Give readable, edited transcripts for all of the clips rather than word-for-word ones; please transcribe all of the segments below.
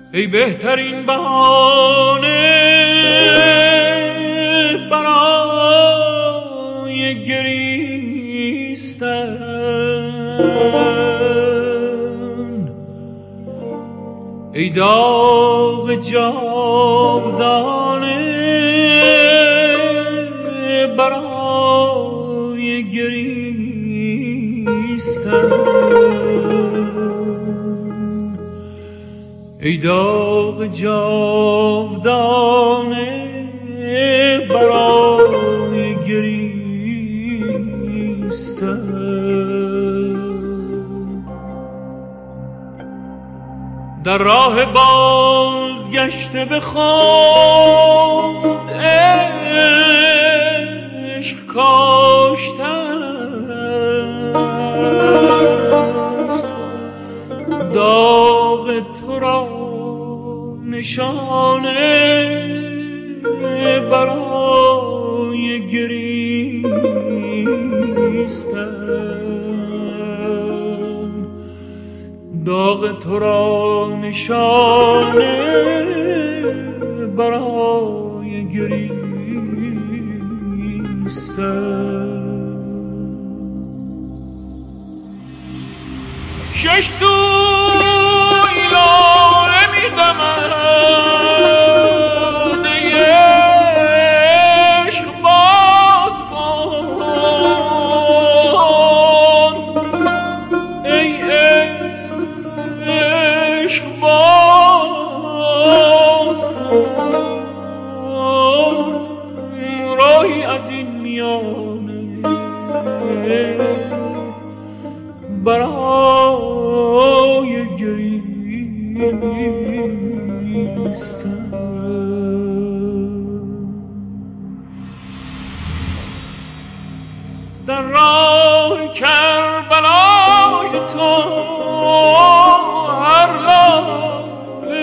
ای بهترین بهانه برای گریستن، ای داغ جاودانه برای گریستن، ای داغ جاودانه برای گریستن. در راه بازگشته به خود عشق کاشتن است، داغ تو را نشانه برای گریستن، داغ تو را نشانه برای گریستن. شش سوی لاله می‌دمد ای عشق باز کن، ای عشق باز کن، راهی از این میانه برای گریستن. در راه کربلای تو هر لاله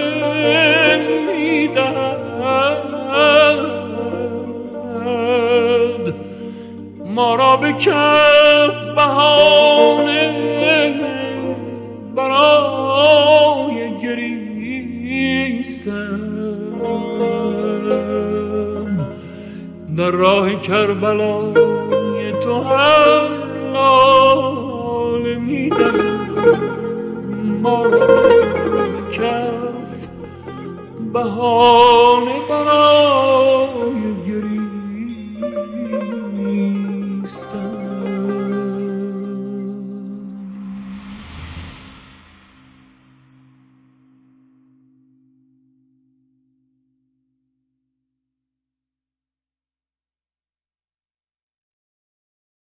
می‌دهد ما را به کف بهانه برای گریستن. در راه کربلای تو هر لاله می‌دهد ما را به کف بهانه برای